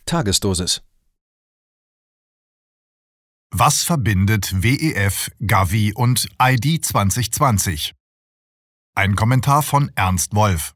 Tagesdosis. Was verbindet WEF, Gavi und ID 2020? Ein Kommentar von Ernst Wolf.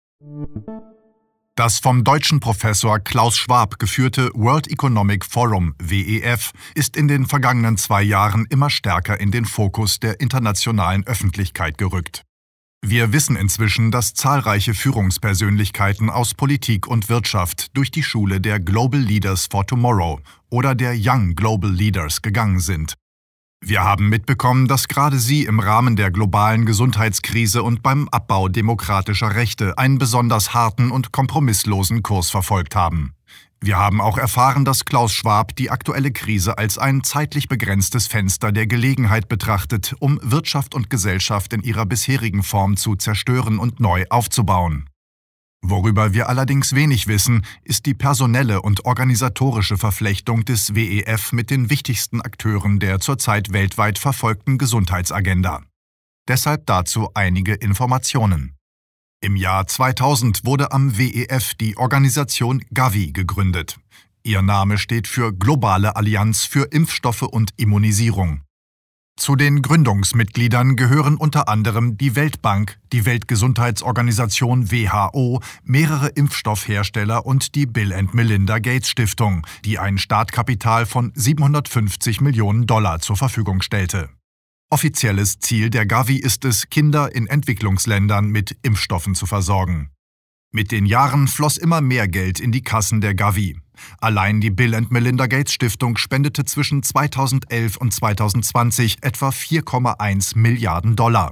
Das vom deutschen Professor Klaus Schwab geführte World Economic Forum WEF ist in den vergangenen 2 Jahren immer stärker in den Fokus der internationalen Öffentlichkeit gerückt. Wir wissen inzwischen, dass zahlreiche Führungspersönlichkeiten aus Politik und Wirtschaft durch die Schule der Global Leaders for Tomorrow oder der Young Global Leaders gegangen sind. Wir haben mitbekommen, dass gerade sie im Rahmen der globalen Gesundheitskrise und beim Abbau demokratischer Rechte einen besonders harten und kompromisslosen Kurs verfolgt haben. Wir haben auch erfahren, dass Klaus Schwab die aktuelle Krise als ein zeitlich begrenztes Fenster der Gelegenheit betrachtet, um Wirtschaft und Gesellschaft in ihrer bisherigen Form zu zerstören und neu aufzubauen. Worüber wir allerdings wenig wissen, ist die personelle und organisatorische Verflechtung des WEF mit den wichtigsten Akteuren der zurzeit weltweit verfolgten Gesundheitsagenda. Deshalb dazu einige Informationen. Im Jahr 2000 wurde am WEF die Organisation Gavi gegründet. Ihr Name steht für Globale Allianz für Impfstoffe und Immunisierung. Zu den Gründungsmitgliedern gehören unter anderem die Weltbank, die Weltgesundheitsorganisation WHO, mehrere Impfstoffhersteller und die Bill & Melinda Gates Stiftung, die ein Startkapital von $750 Millionen zur Verfügung stellte. Offizielles Ziel der Gavi ist es, Kinder in Entwicklungsländern mit Impfstoffen zu versorgen. Mit den Jahren floss immer mehr Geld in die Kassen der Gavi. Allein die Bill & Melinda Gates Stiftung spendete zwischen 2011 und 2020 etwa $4,1 Milliarden.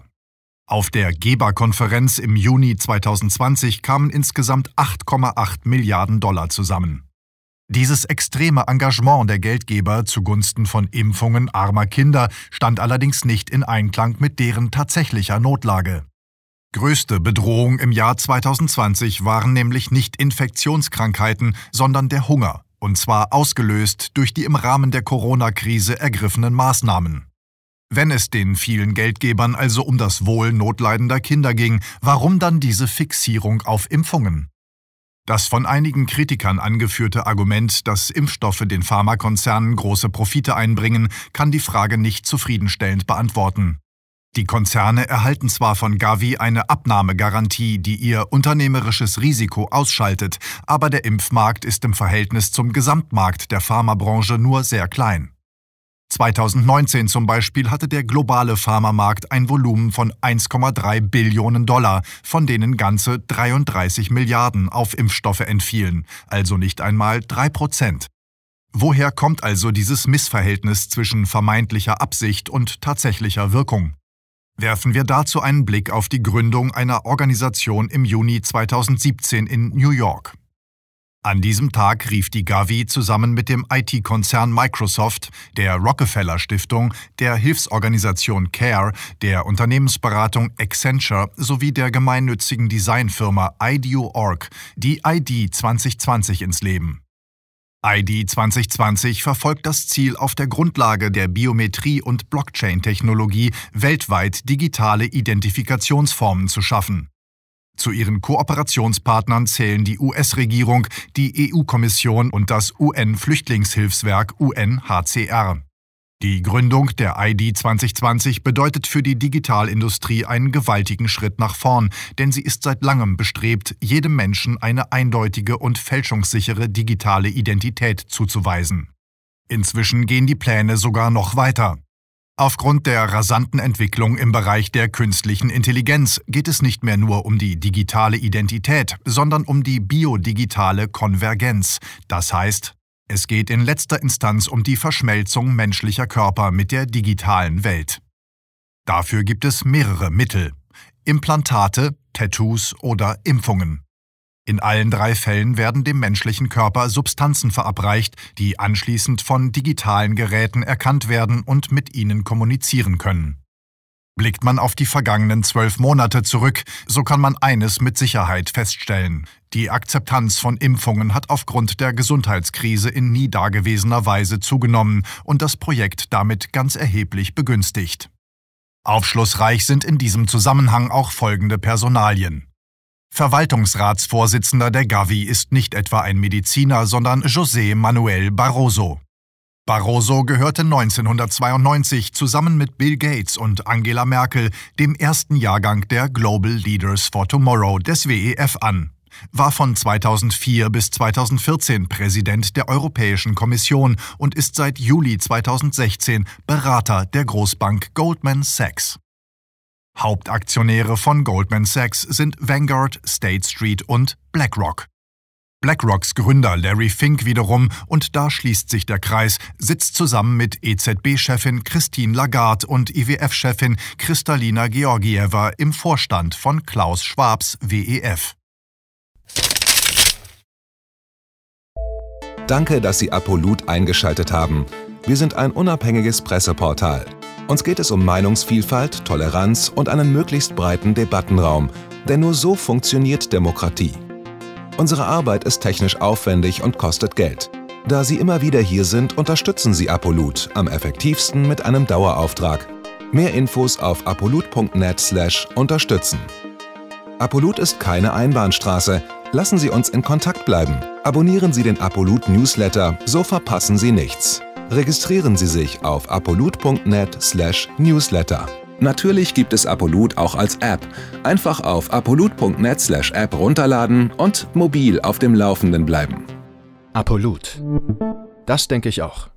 Auf der Geberkonferenz im Juni 2020 kamen insgesamt $8,8 Milliarden zusammen. Dieses extreme Engagement der Geldgeber zugunsten von Impfungen armer Kinder stand allerdings nicht in Einklang mit deren tatsächlicher Notlage. Größte Bedrohung im Jahr 2020 waren nämlich nicht Infektionskrankheiten, sondern der Hunger, und zwar ausgelöst durch die im Rahmen der Corona-Krise ergriffenen Maßnahmen. Wenn es den vielen Geldgebern also um das Wohl notleidender Kinder ging, warum dann diese Fixierung auf Impfungen? Das von einigen Kritikern angeführte Argument, dass Impfstoffe den Pharmakonzernen große Profite einbringen, kann die Frage nicht zufriedenstellend beantworten. Die Konzerne erhalten zwar von Gavi eine Abnahmegarantie, die ihr unternehmerisches Risiko ausschaltet, aber der Impfmarkt ist im Verhältnis zum Gesamtmarkt der Pharmabranche nur sehr klein. 2019 zum Beispiel hatte der globale Pharmamarkt ein Volumen von $1,3 Billionen, von denen ganze 33 Milliarden auf Impfstoffe entfielen, also nicht einmal 3%. Woher kommt also dieses Missverhältnis zwischen vermeintlicher Absicht und tatsächlicher Wirkung? Werfen wir dazu einen Blick auf die Gründung einer Organisation im Juni 2017 in New York. An diesem Tag rief die Gavi zusammen mit dem IT-Konzern Microsoft, der Rockefeller Stiftung, der Hilfsorganisation CARE, der Unternehmensberatung Accenture sowie der gemeinnützigen Designfirma IDEO.org die ID 2020 ins Leben. ID 2020 verfolgt das Ziel, auf der Grundlage der Biometrie- und Blockchain-Technologie weltweit digitale Identifikationsformen zu schaffen. Zu ihren Kooperationspartnern zählen die US-Regierung, die EU-Kommission und das UN-Flüchtlingshilfswerk UNHCR. Die Gründung der ID 2020 bedeutet für die Digitalindustrie einen gewaltigen Schritt nach vorn, denn sie ist seit langem bestrebt, jedem Menschen eine eindeutige und fälschungssichere digitale Identität zuzuweisen. Inzwischen gehen die Pläne sogar noch weiter. Aufgrund der rasanten Entwicklung im Bereich der künstlichen Intelligenz geht es nicht mehr nur um die digitale Identität, sondern um die biodigitale Konvergenz. Das heißt, es geht in letzter Instanz um die Verschmelzung menschlicher Körper mit der digitalen Welt. Dafür gibt es mehrere Mittel: Implantate, Tattoos oder Impfungen. In allen 3 Fällen werden dem menschlichen Körper Substanzen verabreicht, die anschließend von digitalen Geräten erkannt werden und mit ihnen kommunizieren können. Blickt man auf die vergangenen 12 Monate zurück, so kann man eines mit Sicherheit feststellen: Die Akzeptanz von Impfungen hat aufgrund der Gesundheitskrise in nie dagewesener Weise zugenommen und das Projekt damit ganz erheblich begünstigt. Aufschlussreich sind in diesem Zusammenhang auch folgende Personalien. Verwaltungsratsvorsitzender der Gavi ist nicht etwa ein Mediziner, sondern José Manuel Barroso. Barroso gehörte 1992 zusammen mit Bill Gates und Angela Merkel dem ersten Jahrgang der Global Leaders for Tomorrow des WEF an, war von 2004 bis 2014 Präsident der Europäischen Kommission und ist seit Juli 2016 Berater der Großbank Goldman Sachs. Hauptaktionäre von Goldman Sachs sind Vanguard, State Street und BlackRock. BlackRocks Gründer Larry Fink wiederum, und da schließt sich der Kreis, sitzt zusammen mit EZB-Chefin Christine Lagarde und IWF-Chefin Kristalina Georgieva im Vorstand von Klaus Schwabs WEF. Danke, dass Sie Apolut eingeschaltet haben. Wir sind ein unabhängiges Presseportal. Uns geht es um Meinungsvielfalt, Toleranz und einen möglichst breiten Debattenraum, denn nur so funktioniert Demokratie. Unsere Arbeit ist technisch aufwendig und kostet Geld. Da Sie immer wieder hier sind, unterstützen Sie Apolut am effektivsten mit einem Dauerauftrag. Mehr Infos auf apolut.net/unterstützen. Apolut ist keine Einbahnstraße. Lassen Sie uns in Kontakt bleiben. Abonnieren Sie den Apolut Newsletter, so verpassen Sie nichts. Registrieren Sie sich auf apolut.net/newsletter. Natürlich gibt es Apolut auch als App. Einfach auf apolut.net/app runterladen und mobil auf dem Laufenden bleiben. Apolut. Das denke ich auch.